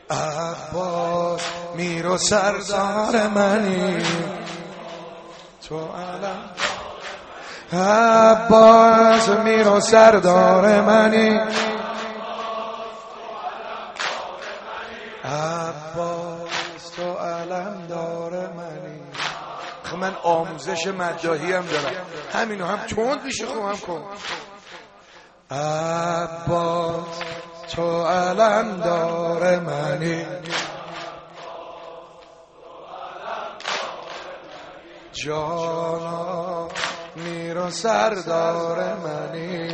عباس میر و سردار منی تو علم. عباس میر و سردار منی، عباس تو علم دار منی. من آموزش مداحی هم دارم، همینو هم تند میشه خوبم کن. عباس تو علم دار منی، جانا میر و سردار منی.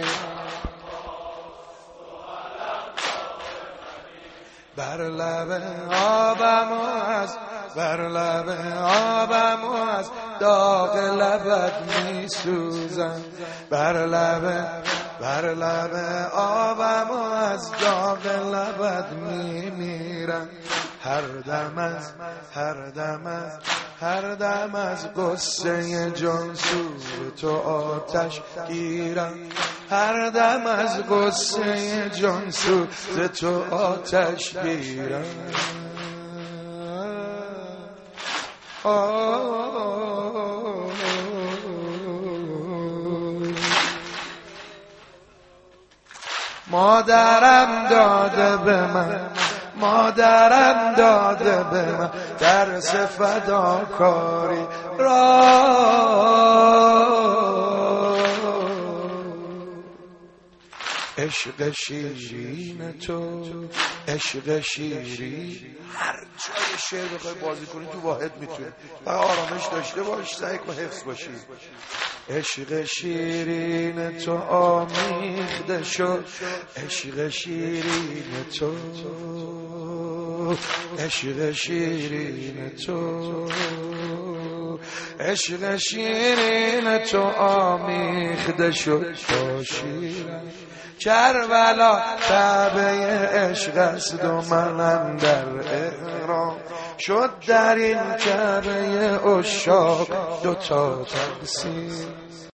بر لب آبم از، بر لب آبم از داغ لبت می سوزم. بر لب آبم از داغ لبت می میرم. هر دم از قصه جانسوز تو آتش گیرم. هر دم از قصه جانسوز تو آتش گیرم. مادرم داده به من، مادرم داده به من درس فداکاری را. عشق شیرین تو، عشق شیرین. هر جای شعر بخوای بازی کنی تو واحد میتونی، فقط آرامش داشته باش، سعی کن حفظ باشی. عشق شیرین تو آمیخته شد، عشق شیرین تو، عشق شیرین تو، عشق شیرین تو آمیخته شد با شیرین. کربلا کعبه عشق است و منم در احرام. شد در این کعبه عشاق دوتا تقسیم.